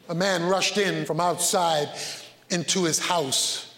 A man rushed in from outside into his house.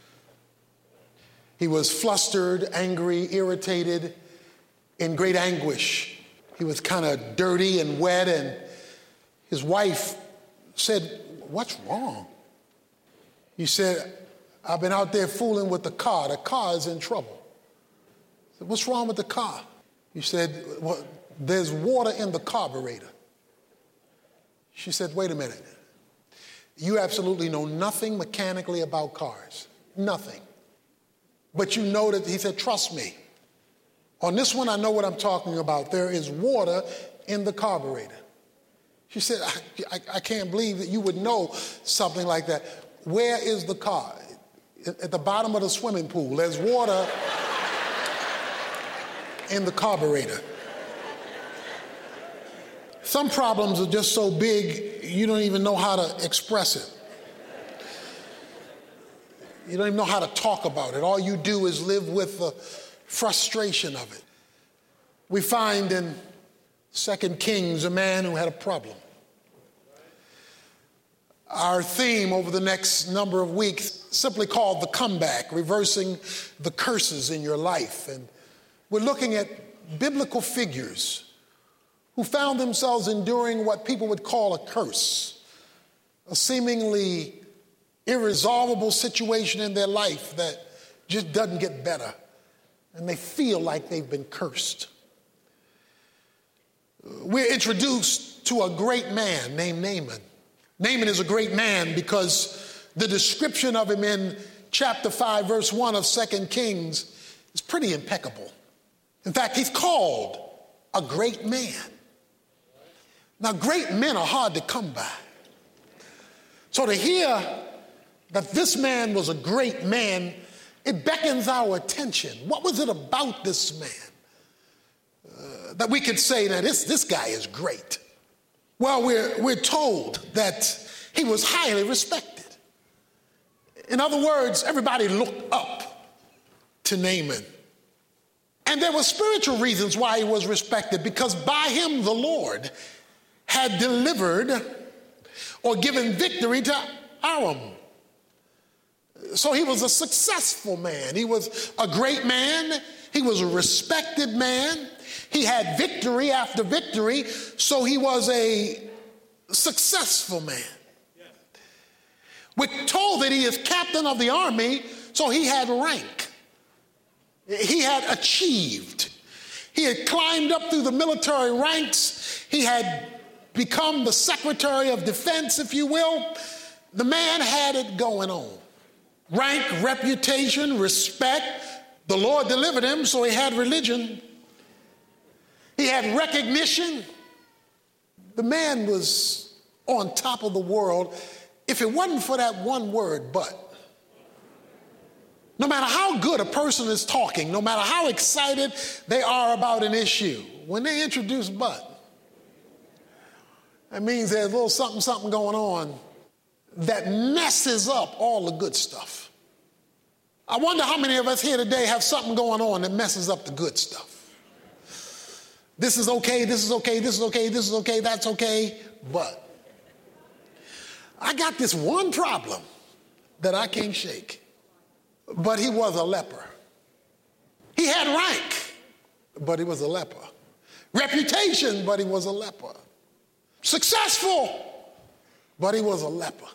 He was flustered, angry, irritated, in great anguish. He was kind of dirty and wet, and his wife said, "What's wrong?" He said, "I've been out there fooling with the car. The car is in trouble." I said, "What's wrong with the car?" He said, "Well, there's water in the carburetor." She said, "Wait a minute. You absolutely know nothing mechanically about cars. Nothing. But you know that," he said, "trust me. On this one, I know what I'm talking about. There is water in the carburetor." She said, I can't believe that you would know something like that. "Where is the car?" "At the bottom of the swimming pool. There's water in the carburetor." Some problems are just so big, you don't even know how to express it. You don't even know how to talk about it. All you do is live with the frustration of it. We find in 2 Kings a man who had a problem. Our theme over the next number of weeks simply called The Comeback, reversing the curses in your life. And we're looking at biblical figures who found themselves enduring what people would call a curse, a seemingly irresolvable situation in their life that just doesn't get better, and they feel like they've been cursed. We're introduced to a great man named Naaman. Naaman is a great man because the description of him in chapter 5, verse 1 of 2 Kings is pretty impeccable. In fact, he's called a great man. Now, great men are hard to come by. So to hear that this man was a great man, it beckons our attention. What was it about this man that we could say that this guy is great? Well, we're told that he was highly respected. In other words, everybody looked up to Naaman. And there were spiritual reasons why he was respected, because by him the Lord had delivered or given victory to Aram. So he was a successful man. He was a great man. He was a respected man. He had victory after victory, so he was a successful man. We're told that he is captain of the army, so he had rank. He had achieved. He had climbed up through the military ranks. He had become the Secretary of Defense, if you will. The man had it going on. Rank, reputation, respect. The Lord delivered him, so he had religion. He had recognition. The man was on top of the world, if it wasn't for that one word, but. No matter how good a person is talking, no matter how excited they are about an issue, when they introduce but, that means there's a little something going on that messes up all the good stuff. I wonder how many of us here today have something going on that messes up the good stuff. This is okay, this is okay, this is okay, this is okay, that's okay, but I got this one problem that I can't shake. But he was a leper. He had rank, but he was a leper. Reputation, but he was a leper. Successful, but he was a leper.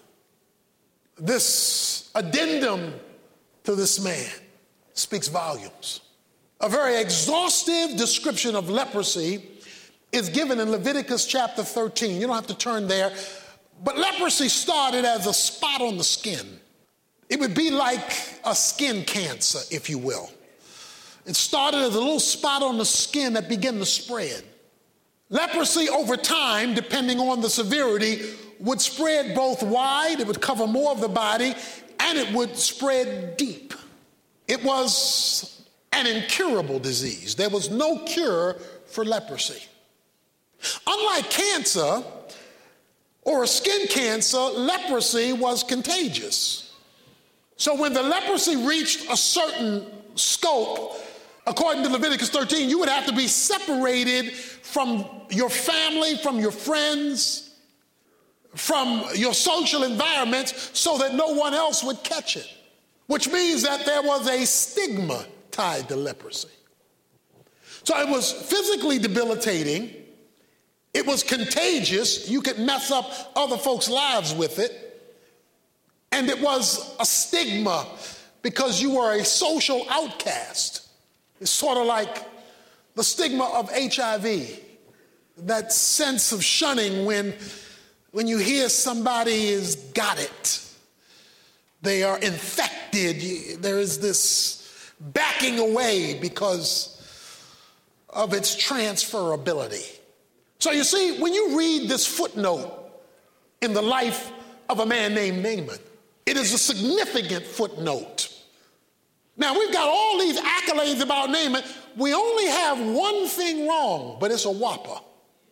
This addendum to this man speaks volumes. A very exhaustive description of leprosy is given in Leviticus chapter 13. You don't have to turn there, but leprosy started as a spot on the skin. It would be like a skin cancer, if you will. It started as a little spot on the skin that began to spread. Leprosy over time, depending on the severity, would spread both wide, it would cover more of the body, and it would spread deep. It was an incurable disease. There was no cure for leprosy. Unlike cancer or a skin cancer, leprosy was contagious. So when the leprosy reached a certain scope, according to Leviticus 13, you would have to be separated from your family, from your friends, from your social environments so that no one else would catch it, which means that there was a stigma tied to leprosy. So it was physically debilitating. It was contagious. You could mess up other folks' lives with it. And it was a stigma because you were a social outcast. It's sort of like the stigma of HIV, that sense of shunning when you hear somebody has got it. They are infected. There is this backing away because of its transferability. So you see, when you read this footnote in the life of a man named Naaman, it is a significant footnote. Now, we've got all these accolades about Naaman. We only have one thing wrong, but it's a whopper.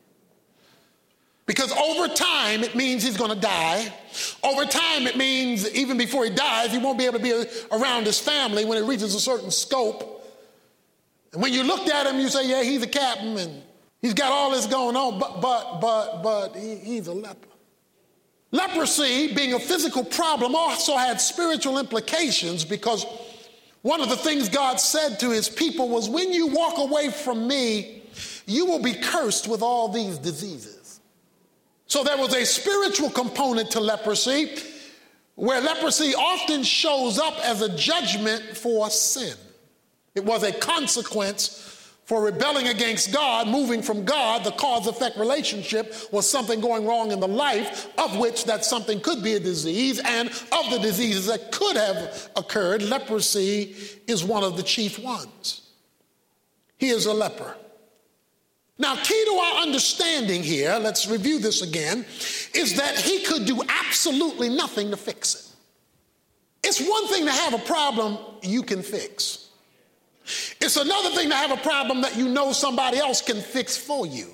Because over time, it means he's going to die. Over time, it means even before he dies, he won't be able to be around his family when it reaches a certain scope. And when you looked at him, you say, yeah, he's a captain and he's got all this going on, but he's a leper. Leprosy, being a physical problem, also had spiritual implications because one of the things God said to his people was, when you walk away from me, you will be cursed with all these diseases. So there was a spiritual component to leprosy, where leprosy often shows up as a judgment for sin. It was a consequence for rebelling against God, moving from God. The cause-effect relationship was something going wrong in the life, of which that something could be a disease, and of the diseases that could have occurred, leprosy is one of the chief ones. He is a leper. Now, key to our understanding here, let's review this again, is that he could do absolutely nothing to fix it. It's one thing to have a problem you can fix. It's another thing to have a problem that you know somebody else can fix for you.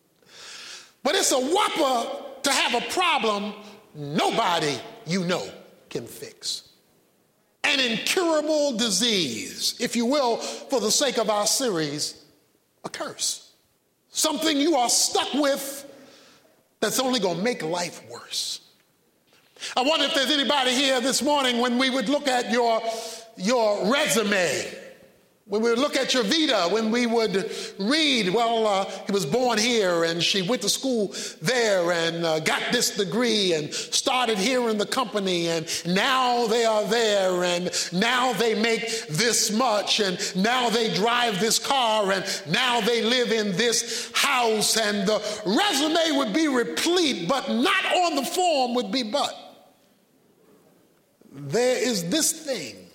But it's a whopper to have a problem nobody you know can fix. An incurable disease, if you will, for the sake of our series, a curse. Something you are stuck with that's only going to make life worse. I wonder if there's anybody here this morning when we would look at your resume, when we would look at your vita, when we would read, he was born here and she went to school there and got this degree and started here in the company and now they are there and now they make this much and now they drive this car and now they live in this house, and the resume would be replete, but not on the form would be but. There is this thing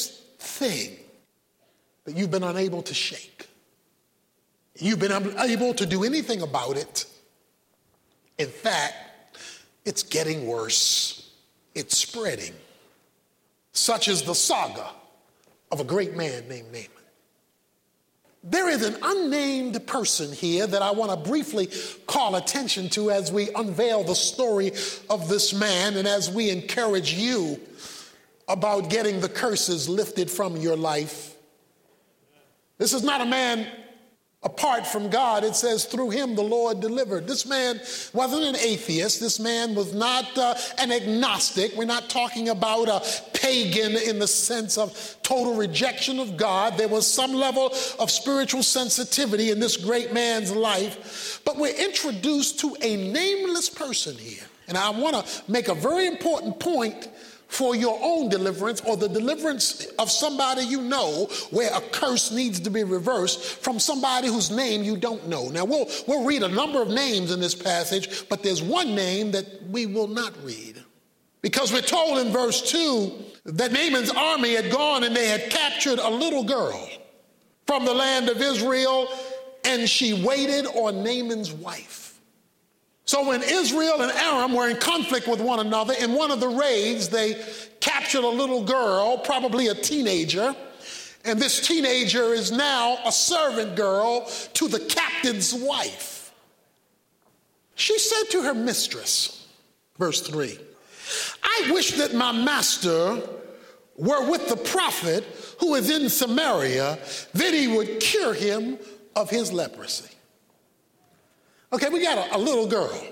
that you've been unable to shake. You've been unable to do anything about it. In fact, it's getting worse. It's spreading. Such is the saga of a great man named Naaman. There is an unnamed person here that I want to briefly call attention to as we unveil the story of this man and as we encourage you about getting the curses lifted from your life. This is not a man apart from God. It says through him the Lord delivered. This man wasn't an atheist. This man was not an agnostic. We're not talking about a pagan in the sense of total rejection of God. There was some level of spiritual sensitivity in this great man's life. But we're introduced to a nameless person here. And I want to make a very important point for your own deliverance or the deliverance of somebody you know, where a curse needs to be reversed from somebody whose name you don't know. Now, we'll read a number of names in this passage, but there's one name that we will not read. Because we're told in verse 2 that Naaman's army had gone and they had captured a little girl from the land of Israel, and she waited on Naaman's wife. So when Israel and Aram were in conflict with one another, in one of the raids, they captured a little girl, probably a teenager, and this teenager is now a servant girl to the captain's wife. She said to her mistress, verse 3, I wish that my master were with the prophet who is in Samaria, then he would cure him of his leprosy. Okay, we got a little girl,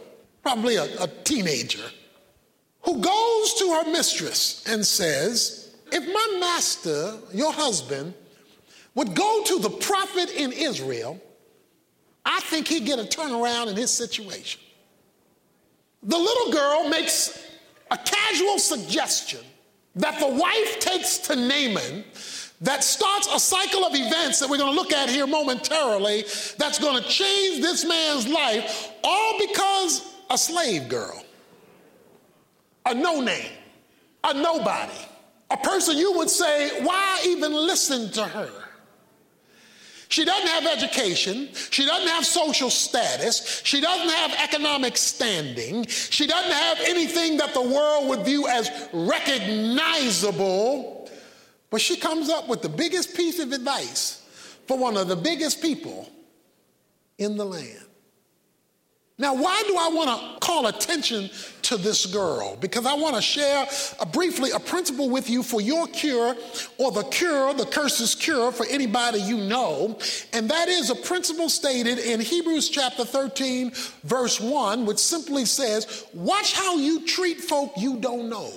probably a teenager, who goes to her mistress and says, if my master, your husband, would go to the prophet in Israel, I think he'd get a turnaround in his situation. The little girl makes a casual suggestion that the wife takes to Naaman that starts a cycle of events that we're going to look at here momentarily that's going to change this man's life, all because a slave girl, a no-name, a nobody, a person you would say, why even listen to her? She doesn't have education. She doesn't have social status. She doesn't have economic standing. She doesn't have anything that the world would view as recognizable. But she comes up with the biggest piece of advice for one of the biggest people in the land. Now, why do I want to call attention to this girl? Because I want to share briefly a principle with you for your cure, or the curse's cure for anybody you know. And that is a principle stated in Hebrews chapter 13, verse 1, which simply says, watch how you treat folk you don't know.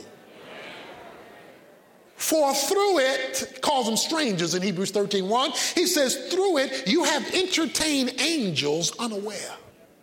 For through it, calls them strangers in Hebrews 13:1, he says, through it you have entertained angels unaware.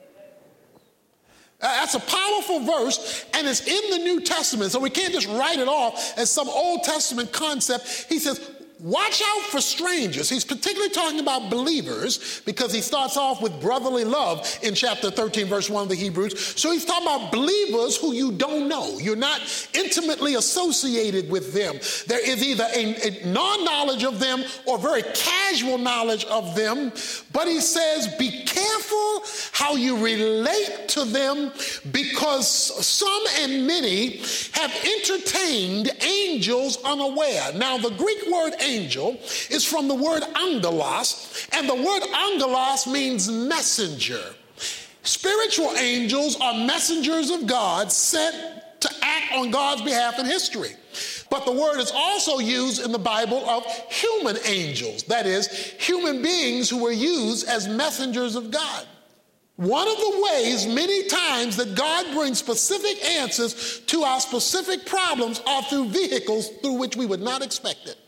That's a powerful verse, and it's in the New Testament, so we can't just write it off as some Old Testament concept. He says, watch out for strangers. He's particularly talking about believers because he starts off with brotherly love in chapter 13, verse 1 of the Hebrews. So he's talking about believers who you don't know. You're not intimately associated with them. There is either a non-knowledge of them or very casual knowledge of them. But he says, be careful how you relate to them, because some and many have entertained angels unaware. Now, the Greek word angel is from the word angelos, and the word angelos means messenger. Spiritual angels are messengers of God sent to act on God's behalf in history. But the word is also used in the Bible of human angels, that is, human beings who were used as messengers of God. One of the ways many times that God brings specific answers to our specific problems are through vehicles through which we would not expect it.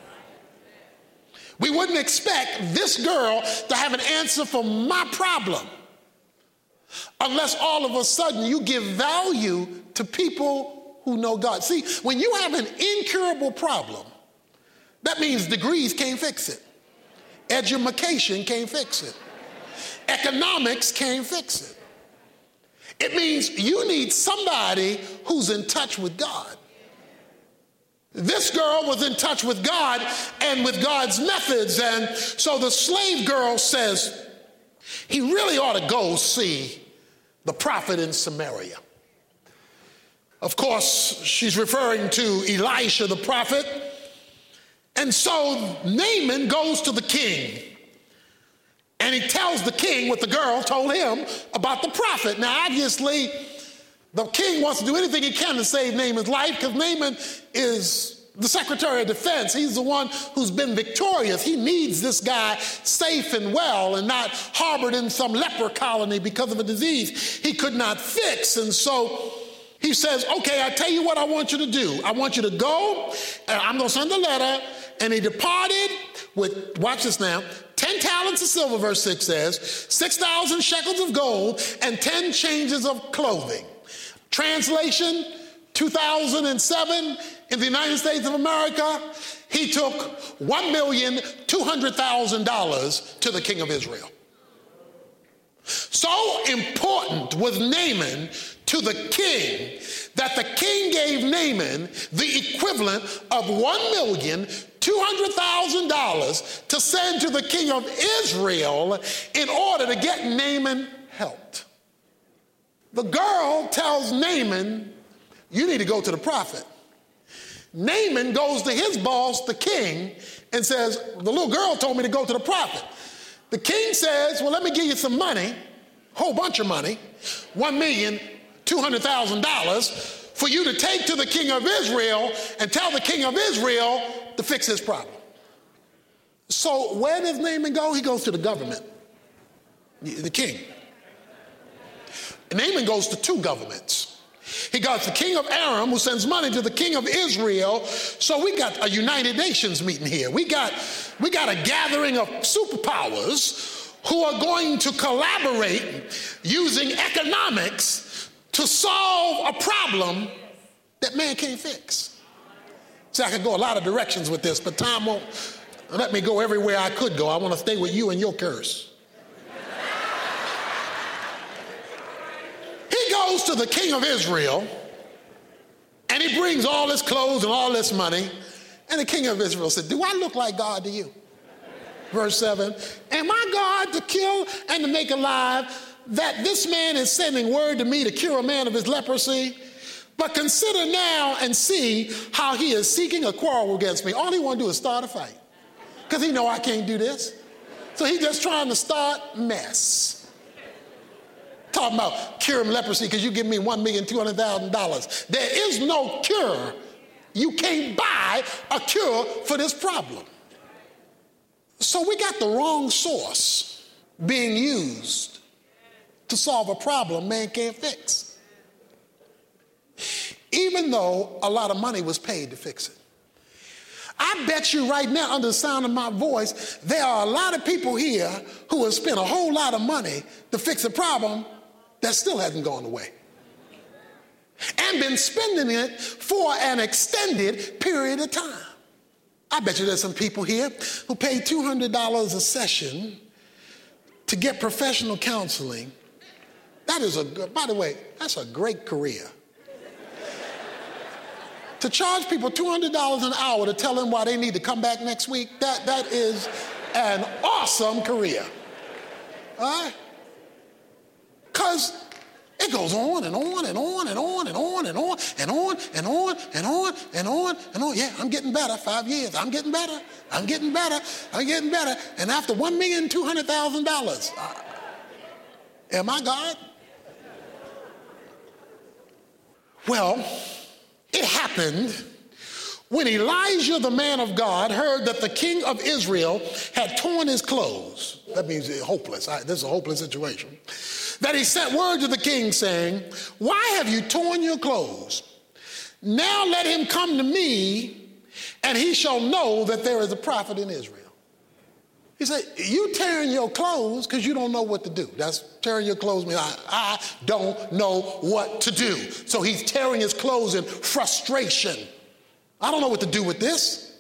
We wouldn't expect this girl to have an answer for my problem unless all of a sudden you give value to people who know God. See, when you have an incurable problem, that means degrees can't fix it. Education can't fix it. Economics can't fix it. It means you need somebody who's in touch with God. This girl was in touch with God and with God's methods, and so the slave girl says, he really ought to go see the prophet in Samaria. Of course, she's referring to Elisha the prophet. And so Naaman goes to the king, and he tells the king what the girl told him about the prophet. Now, obviously, the king wants to do anything he can to save Naaman's life, because Naaman is the Secretary of Defense. He's the one who's been victorious. He needs this guy safe and well and not harbored in some leper colony because of a disease he could not fix. And so he says, okay, I tell you what I want you to do. I want you to go, and I'm going to send a letter. And he departed with, watch this now, 10 talents of silver, verse 6 says, 6,000 shekels of gold, and 10 changes of clothing. Translation, 2007, in the United States of America, he took $1,200,000 to the king of Israel. So important was Naaman to the king that the king gave Naaman the equivalent of $1,200,000 to send to the king of Israel in order to get Naaman helped. The girl tells Naaman, you need to go to the prophet. Naaman goes to his boss, the king, and says, the little girl told me to go to the prophet. The king says, well, let me give you some money, a whole bunch of money, $1,200,000 for you to take to the king of Israel and tell the king of Israel to fix his problem. So where does Naaman go? He goes to the government, the king. Naaman goes to two governments. He got the king of Aram, who sends money to the king of Israel. So we got a United Nations meeting here. We got a gathering of superpowers who are going to collaborate using economics to solve a problem that man can't fix. See, I could go a lot of directions with this, but time won't let me go everywhere I could go. I want to stay with you and your curse. He goes to the king of Israel, and he brings all his clothes and all this money. And the king of Israel said, do I look like God to you? Verse 7, am I God to kill and to make alive, that this man is sending word to me to cure a man of his leprosy? But consider now and see how he is seeking a quarrel against me. All he want to do is start a fight, because he know I can't do this. So he's just trying to start mess. Talking about curing leprosy because you give me $1,200,000. There is no cure. You can't buy a cure for this problem. So we got the wrong source being used to solve a problem man can't fix, even though a lot of money was paid to fix it. I bet you right now, under the sound of my voice, there are a lot of people here who have spent a whole lot of money to fix a problem that still hasn't gone away, and been spending it for an extended period of time. I bet you there's some people here who pay $200 a session to get professional counseling. That is by the way, that's a great career. To charge people $200 an hour to tell them why they need to come back next week, that is an awesome career. All right? Because it goes on and on and on and on and on and on and on and on and on and on and on. Yeah, I'm getting better. 5 years. I'm getting better. I'm getting better. I'm getting better. And after $1,200,000, am I God? Well, it happened when Elijah, the man of God, heard that the king of Israel had torn his clothes. That means it's hopeless. This is a hopeless situation. That he sent word to the king saying, why have you torn your clothes? Now let him come to me, and he shall know that there is a prophet in Israel. He said, you tearing your clothes because you don't know what to do. That's tearing your clothes means I don't know what to do. So he's tearing his clothes in frustration. I don't know what to do with this.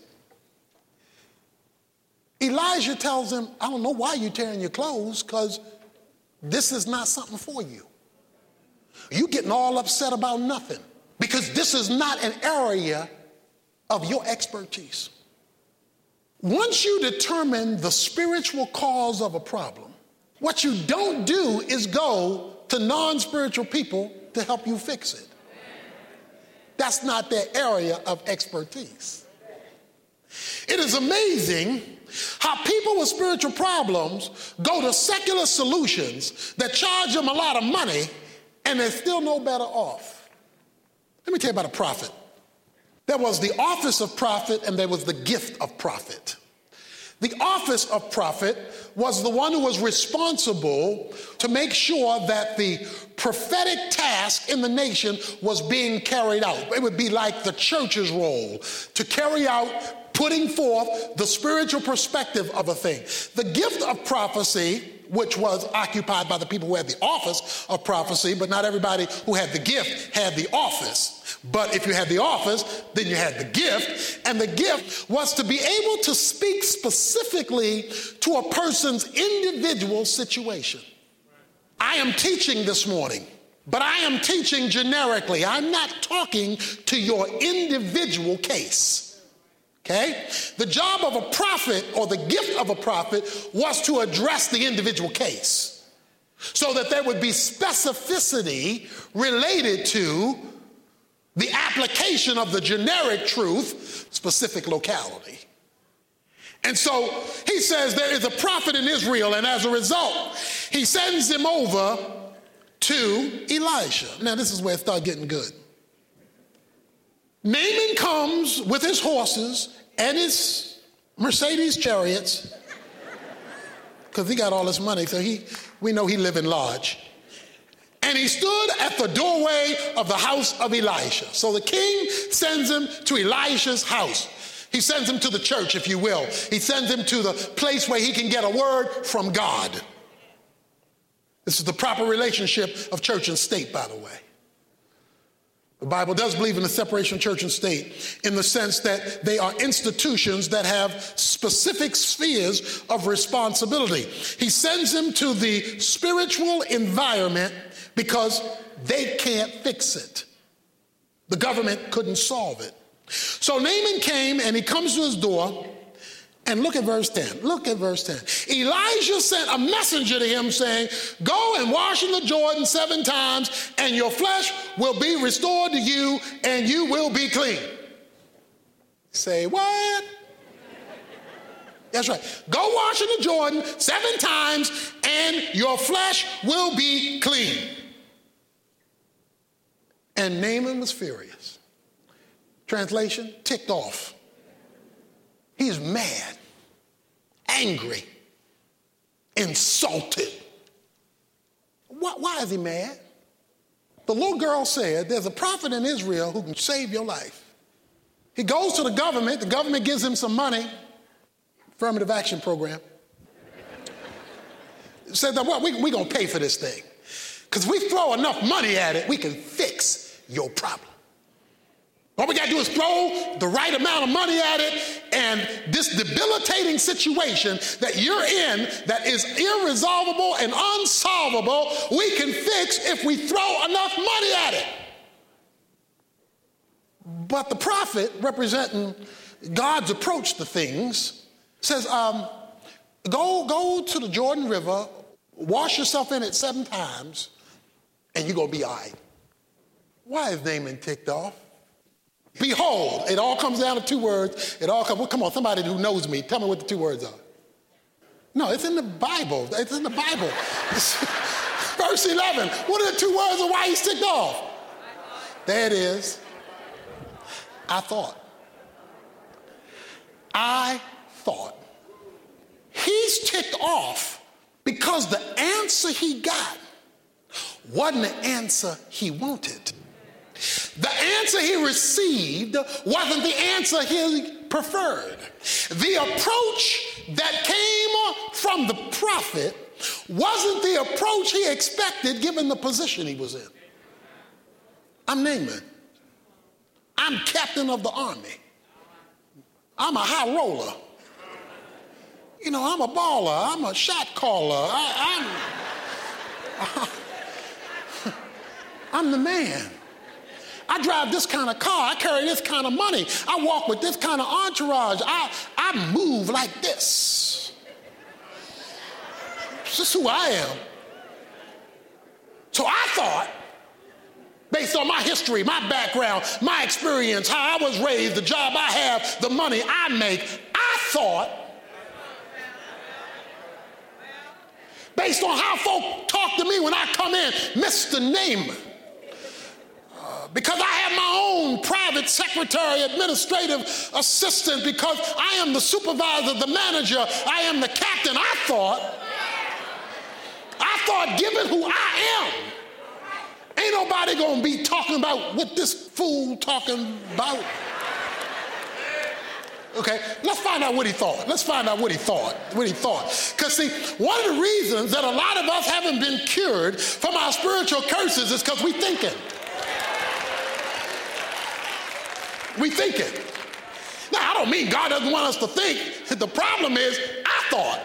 Elijah tells him, I don't know why you're tearing your clothes, because this is not something for you. You're getting all upset about nothing, because this is not an area of your expertise. Once you determine the spiritual cause of a problem, what you don't do is go to non-spiritual people to help you fix it. That's not their area of expertise. It is amazing how people with spiritual problems go to secular solutions that charge them a lot of money, and they're still no better off. Let me tell you about a prophet. There was the office of prophet, and there was the gift of prophet. The office of prophet was the one who was responsible to make sure that the prophetic task in the nation was being carried out. It would be like the church's role to carry out, putting forth the spiritual perspective of a thing. The gift of prophecy, which was occupied by the people who had the office of prophecy, but not everybody who had the gift had the office. But if you had the office, then you had the gift, and the gift was to be able to speak specifically to a person's individual situation. I am teaching this morning, but I am teaching generically. I'm not talking to your individual case. Okay? The job of a prophet, or the gift of a prophet, was to address the individual case so that there would be specificity related to the application of the generic truth, specific locality. And so he says there is a prophet in Israel, and as a result, he sends him over to Elisha. Now this is where it starts getting good. Naaman comes with his horses and his Mercedes chariots, because he got all this money, so we know he living large. And he stood at the doorway of the house of Elisha. So the king sends him to Elisha's house. He sends him to the church, if you will. He sends him to the place where he can get a word from God. This is the proper relationship of church and state, by the way. The Bible does believe in the separation of church and state in the sense that they are institutions that have specific spheres of responsibility. He sends them to the spiritual environment because they can't fix it. The government couldn't solve it. So Naaman came and he comes to his door, and look at verse 10. Look at verse 10. Elijah sent a messenger to him saying, go and wash in the Jordan 7 times, and your flesh will be restored to you, and you will be clean. Say what? That's right. Go wash in the Jordan 7 times, and your flesh will be clean. And Naaman was furious. Translation, ticked off. He's mad, angry, insulted. Why is he mad? The little girl said, there's a prophet in Israel who can save your life. He goes to the government gives him some money, affirmative action program. Said that, well, we're going to pay for this thing. Because if we throw enough money at it, we can fix your problem. All we got to do is throw the right amount of money at it, and this debilitating situation that you're in that is irresolvable and unsolvable, we can fix if we throw enough money at it. But the prophet, representing God's approach to things, says, go to the Jordan River, wash yourself in it 7 times, and you're going to be all right. Why is Naaman ticked off? Behold, it all comes down to 2 words. Come on, somebody who knows me, tell me what the 2 words are. No, it's in the Bible. It's in the Bible. Verse 11. What are the 2 words of why he's ticked off? There it is. I thought. He's ticked off because the answer he got wasn't the answer he wanted. The answer he received wasn't the answer he preferred. The approach that came from the prophet wasn't the approach he expected given the position he was in. I'm Naaman. I'm captain of the army. I'm a high roller. You know, I'm a baller. I'm a shot caller. I'm the man. I drive this kind of car. I carry this kind of money. I walk with this kind of entourage. I move like this. This is who I am. So I thought, based on my history, my background, my experience, how I was raised, the job I have, the money I make, I thought, based on how folk talk to me when I come in, Mr. Naaman, because I have my own private secretary, administrative assistant, because I am the supervisor, the manager, I am the captain. I thought, given who I am, ain't nobody gonna be talking about what this fool talking about. Okay, let's find out what he thought. Because see, one of the reasons that a lot of us haven't been cured from our spiritual curses is because we thinking. We think it. Now, I don't mean God doesn't want us to think. The problem is, I thought.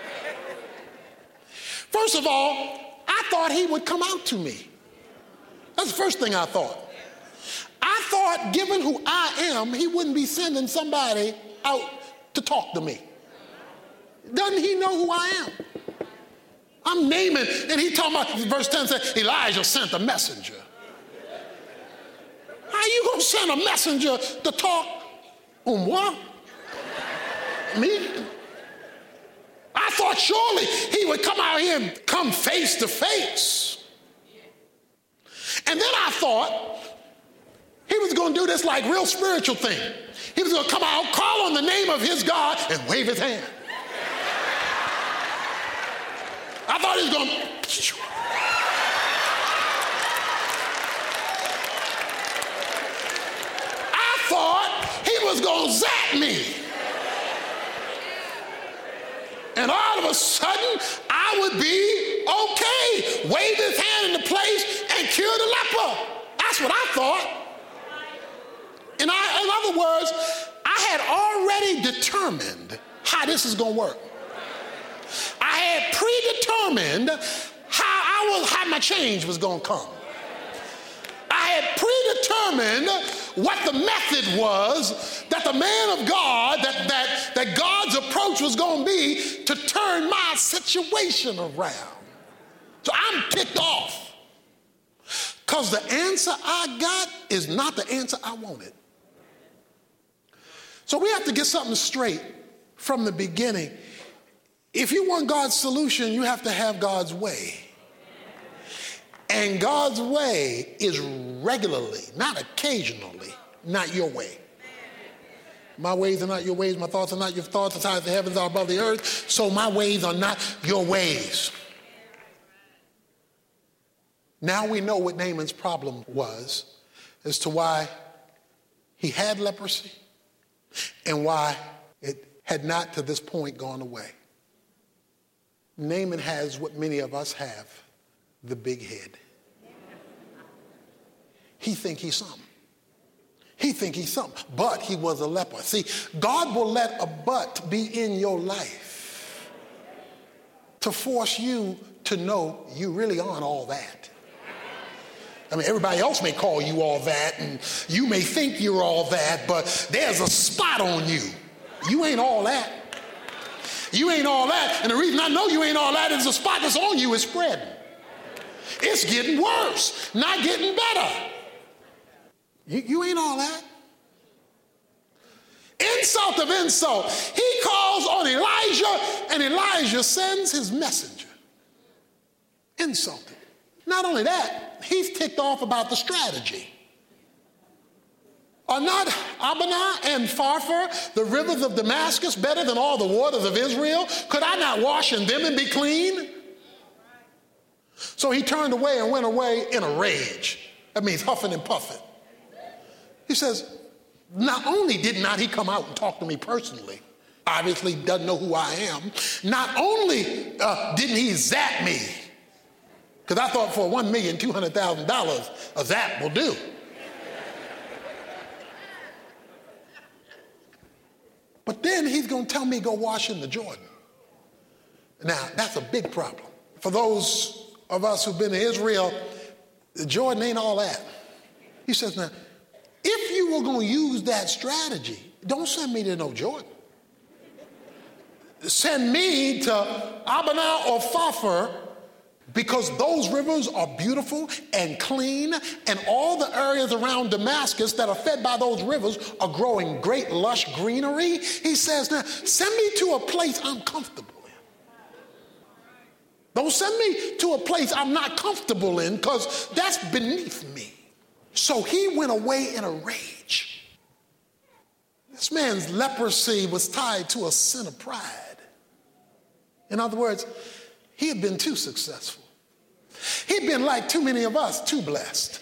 First of all, I thought he would come out to me. That's the first thing I thought. I thought, given who I am, he wouldn't be sending somebody out to talk to me. Doesn't he know who I am? I'm Naaman, and he talking about, verse 10 says, Elijah sent a messenger. How you going to send a messenger to talk on what? Me? I thought surely he would come out here and come face to face. And then I thought he was going to do this like real spiritual thing. He was going to come out, call on the name of his God, and wave his hand. I thought he was going to... was going to zap me. And all of a sudden, I would be okay. Wave his hand into place and cure the leper. That's what I thought. In other words, I had already determined how this is going to work. I had predetermined how my change was going to come. I had predetermined what the method was that the man of God, that God's approach was going to be to turn my situation around. So I'm ticked off because the answer I got is not the answer I wanted. So we have to get something straight from the beginning. If you want God's solution, you have to have God's way. And God's way is regularly, not occasionally, not your way. My ways are not your ways. My thoughts are not your thoughts. As high as the heavens are above the earth, so my ways are not your ways. Now we know what Naaman's problem was as to why he had leprosy and why it had not to this point gone away. Naaman has what many of us have, the big head. He think he's something. He think he's something, but he was a leper. See, God will let a but be in your life to force you to know you really aren't all that. I mean, everybody else may call you all that, and you may think you're all that, but there's a spot on you. You ain't all that. You ain't all that. And the reason I know you ain't all that is the spot that's on you is spreading. It's getting worse, not getting better. You ain't all that. Insult of insult. He calls on Elijah, and Elijah sends his messenger. Insulted. Not only that, he's ticked off about the strategy. Are not Abana and Pharpar, the rivers of Damascus, better than all the waters of Israel? Could I not wash in them and be clean? So he turned away and went away in a rage. That means huffing and puffing. He says, not only did not he come out and talk to me personally, obviously doesn't know who I am, not only didn't he zap me, because I thought for $1,200,000 a zap will do. But then he's going to tell me go wash in the Jordan. Now, that's a big problem. For those of us who've been to Israel, the Jordan ain't all that. He says, now, if you were going to use that strategy, don't send me to no Jordan. Send me to Abana or Pharpar, because those rivers are beautiful and clean, and all the areas around Damascus that are fed by those rivers are growing great lush greenery. He says, now, send me to a place I'm comfortable in. Don't send me to a place I'm not comfortable in, because that's beneath me. So he went away in a rage. This man's leprosy was tied to a sin of pride. In other words, he had been too successful. He'd been like too many of us, too blessed.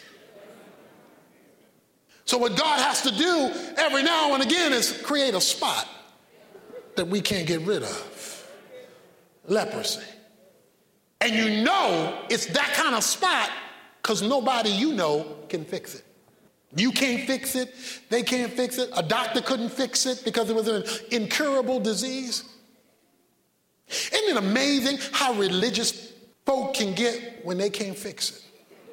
So what God has to do every now and again is create a spot that we can't get rid of. Leprosy. And you know it's that kind of spot because nobody you know can fix it. You can't fix it. They can't fix it. A doctor couldn't fix it because it was an incurable disease. Isn't it amazing how religious folk can get when they can't fix it?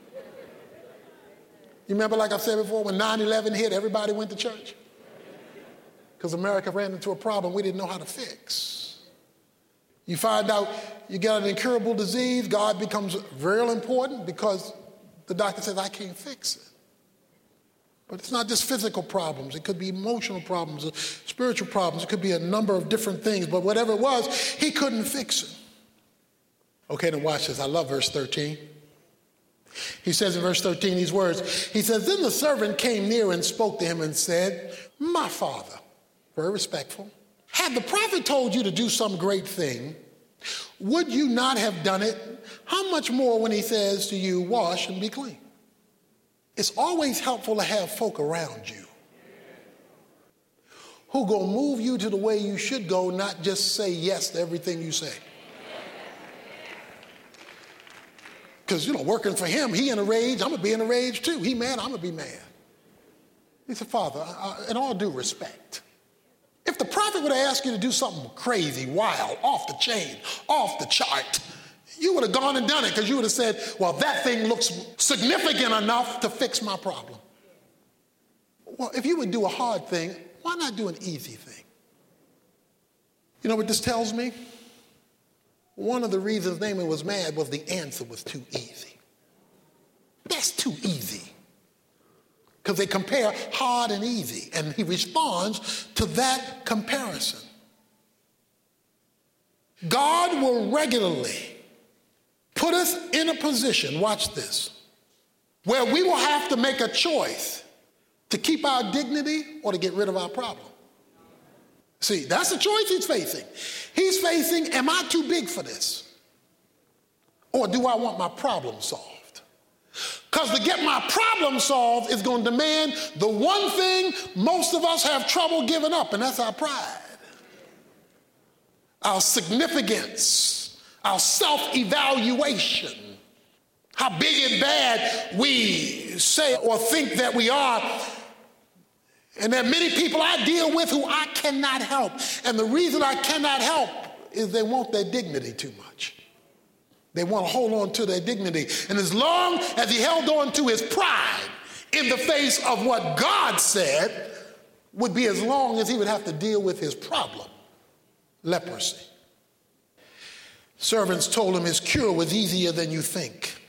You remember, like I said before, when 9/11 hit, everybody went to church? Because America ran into a problem we didn't know how to fix. You find out you got an incurable disease, God becomes very important because the doctor says, I can't fix it. But it's not just physical problems. It could be emotional problems, or spiritual problems. It could be a number of different things. But whatever it was, he couldn't fix it. Okay, then watch this. I love verse 13. He says in verse 13 these words. He says, then the servant came near and spoke to him and said, my father, very respectful, had the prophet told you to do some great thing, would you not have done it? How much more when he says to you, wash and be clean? It's always helpful to have folk around you who gonna move you to the way you should go, not just say yes to everything you say. Because, working for him, he in a rage, I'm gonna be in a rage too. He mad, I'm gonna be mad. He said, Father, in all due respect, if the prophet would have asked you to do something crazy, wild, off the chain, off the chart, you would have gone and done it, because you would have said, well, that thing looks significant enough to fix my problem. Well, if you would do a hard thing, why not do an easy thing? You know what this tells me? One of the reasons Naaman was mad was the answer was too easy. That's too easy. Because they compare hard and easy, and he responds to that comparison. God will regularly put us in a position, watch this, where we will have to make a choice to keep our dignity or to get rid of our problem. See, that's the choice he's facing. He's facing, am I too big for this? Or do I want my problem solved? Because to get my problem solved is going to demand the one thing most of us have trouble giving up, and that's our pride. Our significance, our self-evaluation, how big and bad we say or think that we are. And there are many people I deal with who I cannot help. And the reason I cannot help is they want their dignity too much. They want to hold on to their dignity. And as long as he held on to his pride in the face of what God said, would be as long as he would have to deal with his problem, leprosy. Servants told him his cure was easier than you think.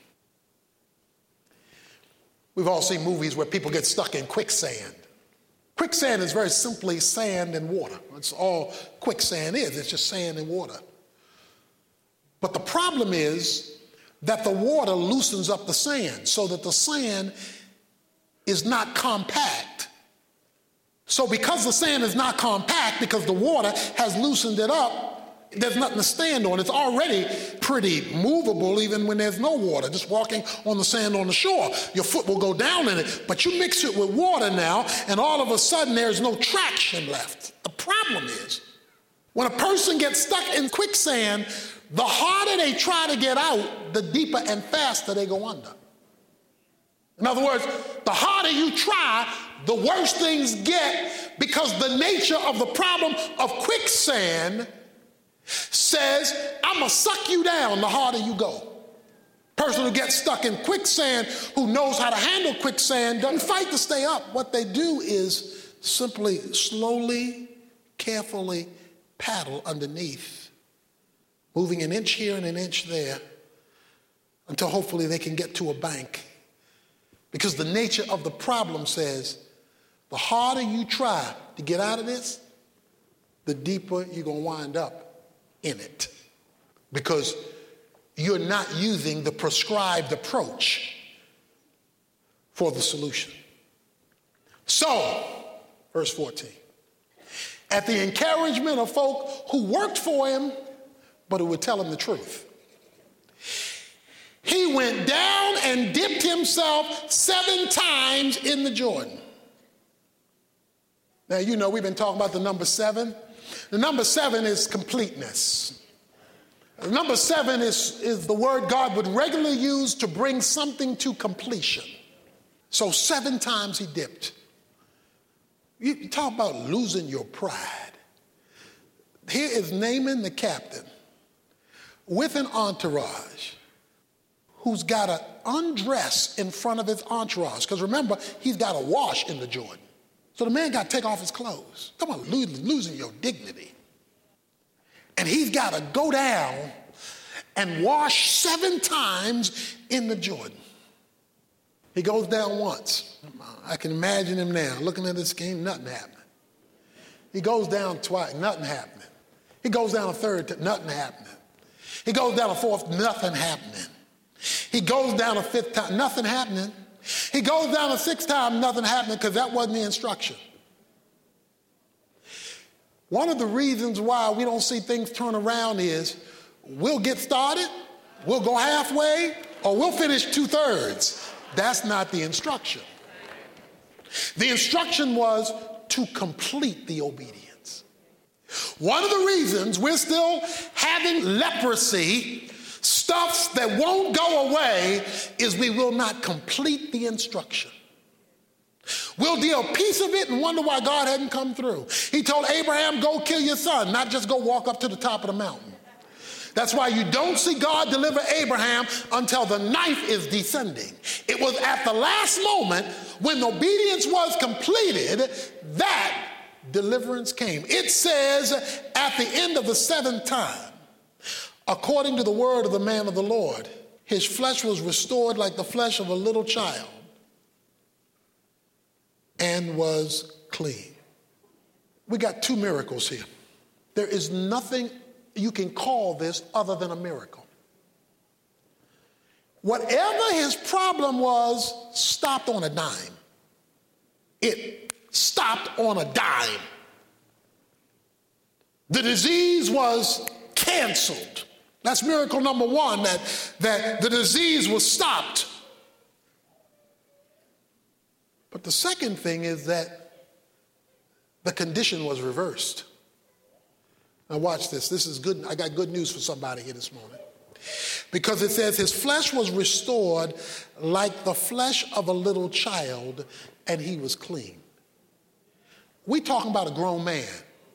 We've all seen movies where people get stuck in quicksand. Quicksand is very simply sand and water. That's all quicksand is. It's just sand and water. But the problem is that the water loosens up the sand so that the sand is not compact. So because the sand is not compact, because the water has loosened it up, there's nothing to stand on. It's already pretty movable even when there's no water. Just walking on the sand on the shore, your foot will go down in it. But you mix it with water now, and all of a sudden there's no traction left. The problem is, when a person gets stuck in quicksand, the harder they try to get out, the deeper and faster they go under. In other words, the harder you try, the worse things get, because the nature of the problem of quicksand says, I'm going to suck you down the harder you go. Person who gets stuck in quicksand, who knows how to handle quicksand, doesn't fight to stay up. What they do is simply slowly, carefully paddle underneath, moving an inch here and an inch there, until hopefully they can get to a bank. Because the nature of the problem says, the harder you try to get out of this, the deeper you're going to wind up in it, because you're not using the prescribed approach for the solution. So, verse 14, at the encouragement of folk who worked for him, but who would tell him the truth, he went down and dipped himself 7 times in the Jordan. Now, we've been talking about the number 7. The number 7 is completeness. The number 7 is the word God would regularly use to bring something to completion. So 7 times he dipped. You talk about losing your pride. Here is Naaman the captain with an entourage who's got to undress in front of his entourage. Because remember, he's got to wash in the Jordan. So the man got to take off his clothes. Come on, losing your dignity. And he's got to go down and wash 7 times in the Jordan. He goes down once. I can imagine him now, looking at this game, nothing happening. He goes down twice, nothing happening. He goes down a third time, nothing happening. He goes down a fourth, nothing happening. He goes down a 5th time, nothing happening. He goes down a 6th time, nothing happening, because that wasn't the instruction. One of the reasons why we don't see things turn around is we'll get started, we'll go halfway, or we'll finish 2/3. That's not the instruction. The instruction was to complete the obedience. One of the reasons we're still having leprosy, stuff that won't go away, is we will not complete the instruction. We'll deal a piece of it and wonder why God hadn't come through. He told Abraham, go kill your son, not just go walk up to the top of the mountain. That's why you don't see God deliver Abraham until the knife is descending. It was at the last moment when obedience was completed that deliverance came. It says at the end of the seventh time, according to the word of the man of the Lord, his flesh was restored like the flesh of a little child and was clean. We got two miracles here. There is nothing you can call this other than a miracle. Whatever his problem was stopped on a dime. It stopped on a dime. The disease was canceled. That's miracle number one, that the disease was stopped. But the second thing is that the condition was reversed. Now watch this. This is good. I got good news for somebody here this morning. Because it says his flesh was restored like the flesh of a little child, and he was clean. We talking about a grown man.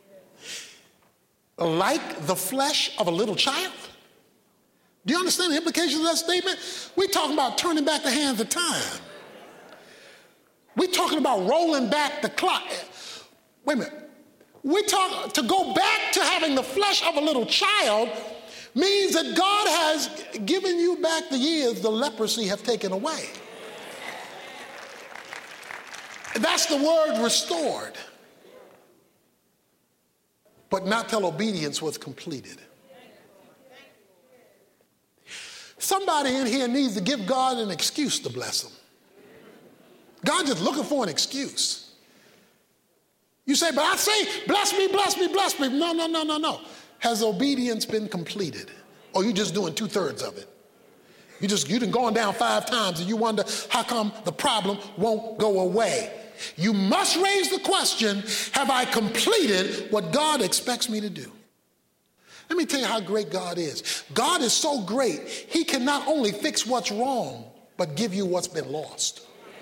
Like the flesh of a little child? Do you understand the implications of that statement? We're talking about turning back the hands of time. We're talking about rolling back the clock. Wait a minute. We're talking to go back to having the flesh of a little child means that God has given you back the years the leprosy have taken away. That's the word restored. But not till obedience was completed. Somebody in here needs to give God an excuse to bless them. God's just looking for an excuse. You say, but I say, bless me, bless me, bless me. No. Has obedience been completed? Or you just doing 2/3 of it? You done gone down 5 times and you wonder how come the problem won't go away. You must raise the question, have I completed what God expects me to do? Let me tell you how great God is. God is so great, he can not only fix what's wrong, but give you what's been lost.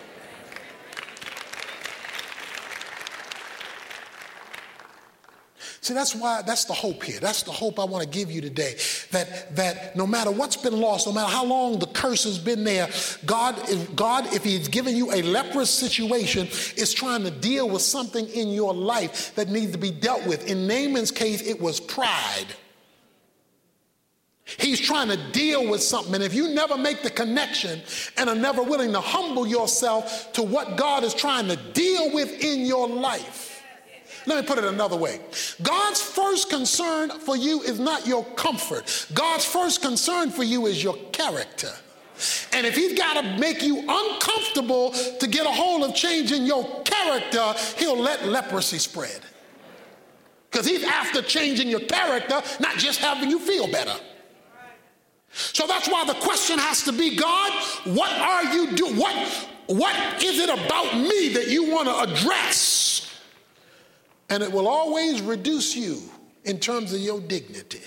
See, that's the hope here. That's the hope I want to give you today. That no matter what's been lost, no matter how long the curse has been there, God, if he's given you a leprous situation, is trying to deal with something in your life that needs to be dealt with. In Naaman's case, it was pride. He's trying to deal with something. And if you never make the connection and are never willing to humble yourself to what God is trying to deal with in your life, let me put it another way. God's first concern for you is not your comfort. God's first concern for you is your character. And if he's got to make you uncomfortable to get a hold of changing your character, he'll let leprosy spread. Because he's after changing your character, not just having you feel better. So that's why the question has to be, God, what are you doing? What is it about me that you want to address? And it will always reduce you in terms of your dignity.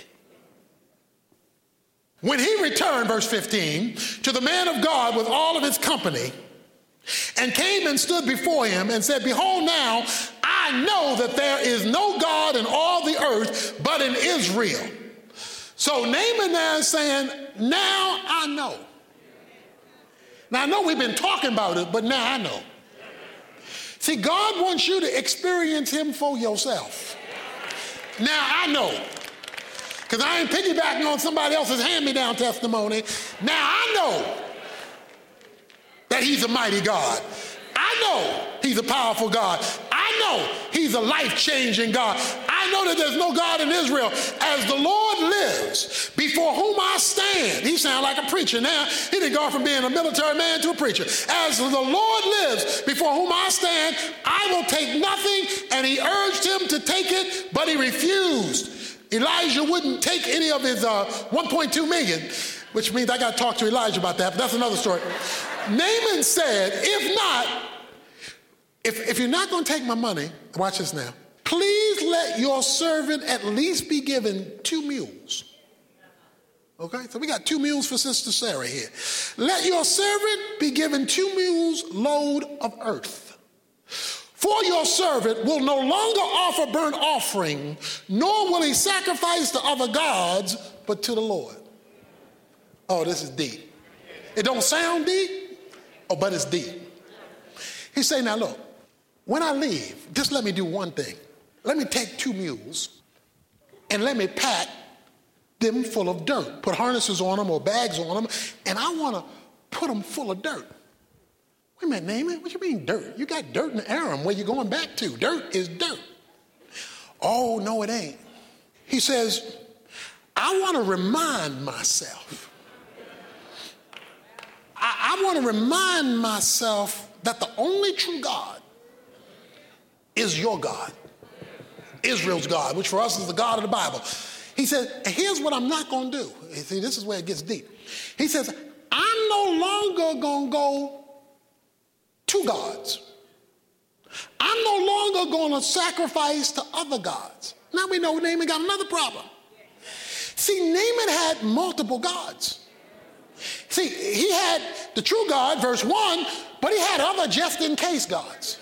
When he returned, verse 15, to the man of God with all of his company, and came and stood before him and said, behold, now I know that there is no God in all the earth but in Israel. So Naaman now is saying, now I know. Now I know we've been talking about it, but now I know. See, God wants you to experience him for yourself. Now I know. Because I ain't piggybacking on somebody else's hand-me-down testimony. Now I know that he's a mighty God. I know he's a powerful God. I know he's a life-changing God. I know that there's no God in Israel. As the Lord lives, before whom I stand. He sounds like a preacher now. He didn't go from being a military man to a preacher. As the Lord lives, before whom I stand, I will take nothing. And he urged him to take it, but he refused. Elijah wouldn't take any of his 1.2 million, which means I got to talk to Elijah about that, but that's another story. Naaman said, if you're not going to take my money, watch this now. Please let your servant at least be given 2 mules. Okay, so we got 2 mules for Sister Sarah here. Let your servant be given 2 mules load of earth. For your servant will no longer offer burnt offering, nor will he sacrifice to other gods, but to the Lord. Oh, this is deep. It don't sound deep, but it's deep. He say, now look, when I leave, just let me do one thing. Let me take 2 mules and let me pack them full of dirt. Put harnesses on them or bags on them, and I want to put them full of dirt. Wait a minute, Naaman, what you mean dirt? You got dirt in Aram. Where you going back to? Dirt is dirt. Oh, no, it ain't. He says, I want to remind myself. I want to remind myself that the only true God is your God, Israel's God, which for us is the God of the Bible. He said, here's what I'm not going to do. You see, this is where it gets deep. He says, I'm no longer going to go to gods. I'm no longer going to sacrifice to other gods. Now we know Naaman got another problem. See, Naaman had multiple gods. See, he had the true God, verse 1, but he had other just-in-case gods.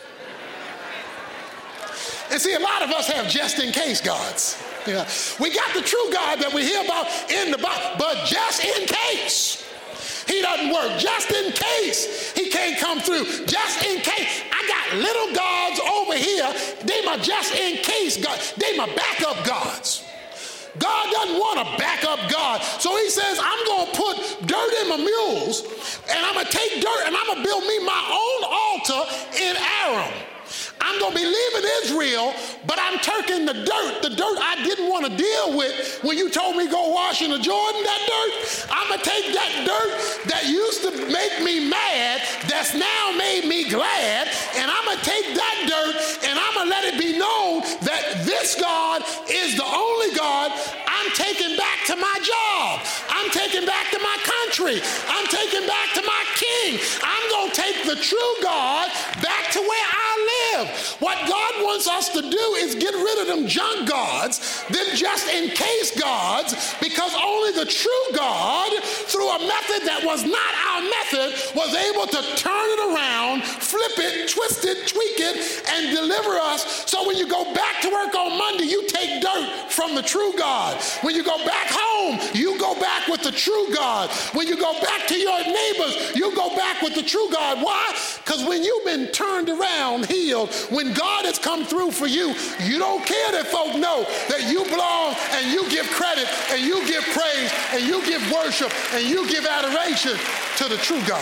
And see, a lot of us have just-in-case gods. Yeah. We got the true God that we hear about in the Bible, but just in case he doesn't work, just in case he can't come through, just in case. I got little gods over here. They my just-in-case gods. They my backup gods. God doesn't want a backup God. So he says, I'm going to put dirt in my mules, and I'm going to take dirt, and I'm going to build me my own altar in Aram. I'm going to be leaving Israel, but I'm taking the dirt I didn't want to deal with when you told me go wash in the Jordan, that dirt. I'm going to take that dirt that used to make me mad, that's now made me glad, and I'm going to take that dirt and I'm going to let it be known that this God is the only God. I'm taking back to my job. I'm taking back to my country. I'm taking back to my king. I'm going to take the true God back to where I live. What God wants us to do is get rid of them junk gods, them just-in-case gods, because only the true God, through a method that was not our method, was able to turn it around, flip it, twist it, tweak it, and deliver us. So when you go back to work on Monday, you take dirt from the true God. When you go back home, you go back with the true God. When you go back to your neighbors, you go back with the true God. Why? Because when you've been turned around, healed, when God has come through for you, you don't care that folk know that you belong, and you give credit, and you give praise, and you give worship, and you give adoration to the true God.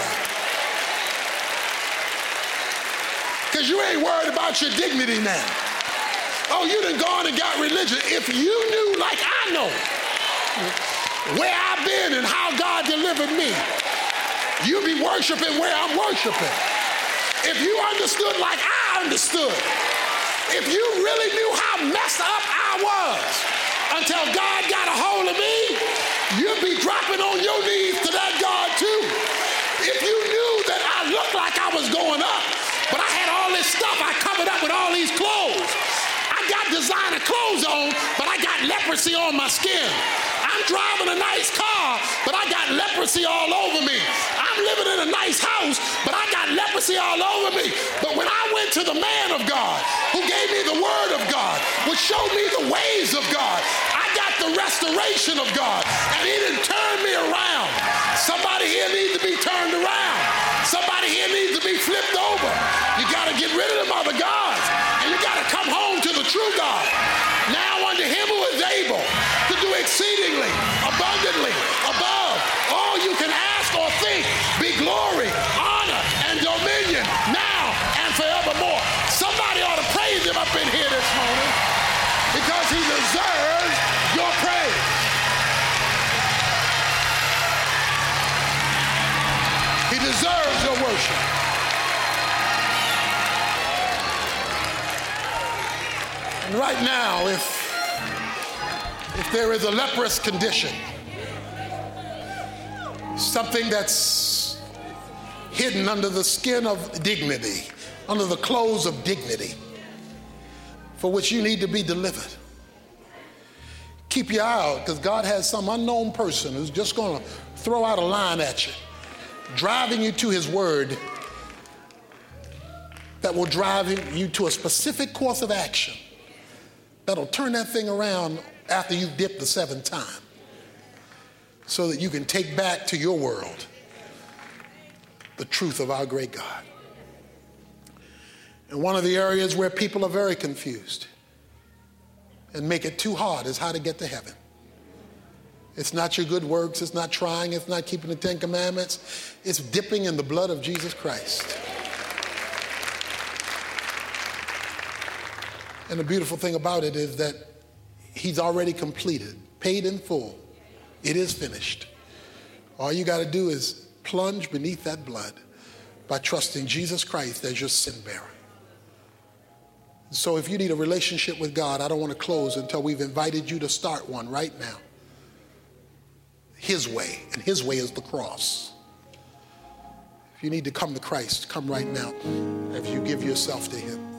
Because you ain't worried about your dignity now. Oh, you done gone and got religion. If you knew like I know where I've been and how God delivered me, you'd be worshiping where I'm worshiping. If you understood like I understood, if you really knew how messed up I was until God got a hold of me, you'd be dropping on your knees to that God too. If you knew that I looked like I was going up, but I had all this stuff I covered up with all these clothes. I got designer clothes on, but I got leprosy on my skin. I'm driving a nice car, but I got leprosy all over me. I'm living in a nice house, but I got leprosy all over me. But when I went to the man of God, who gave me the word of God, which showed me the ways of God, I got the restoration of God, and he didn't turn me around. Somebody here needs to be turned around. Somebody here needs to be flipped over. You got to get rid of them other gods, and you got to come home to the true God. Now unto him who is able to do exceedingly, abundantly, above all you can ask or think, be glory, honor, and dominion now and forevermore. Somebody ought to praise him up in here this morning, because he deserves your praise. He deserves your worship. And right now, if there is a leprous condition, something that's hidden under the skin of dignity, under the clothes of dignity for which you need to be delivered. Keep your eye out, because God has some unknown person who's just going to throw out a line at you, driving you to his word that will drive you to a specific course of action that'll turn that thing around after you've dipped the seventh time, so that you can take back to your world the truth of our great God. And one of the areas where people are very confused and make it too hard is how to get to heaven. It's not your good works, it's not trying, it's not keeping the Ten Commandments, it's dipping in the blood of Jesus Christ. And the beautiful thing about it is that he's already completed, paid in full. It is finished. All you got to do is plunge beneath that blood by trusting Jesus Christ as your sin bearer. So if you need a relationship with God, I don't want to close until we've invited you to start one right now. His way, and his way is the cross. If you need to come to Christ, come right now as you give yourself to him.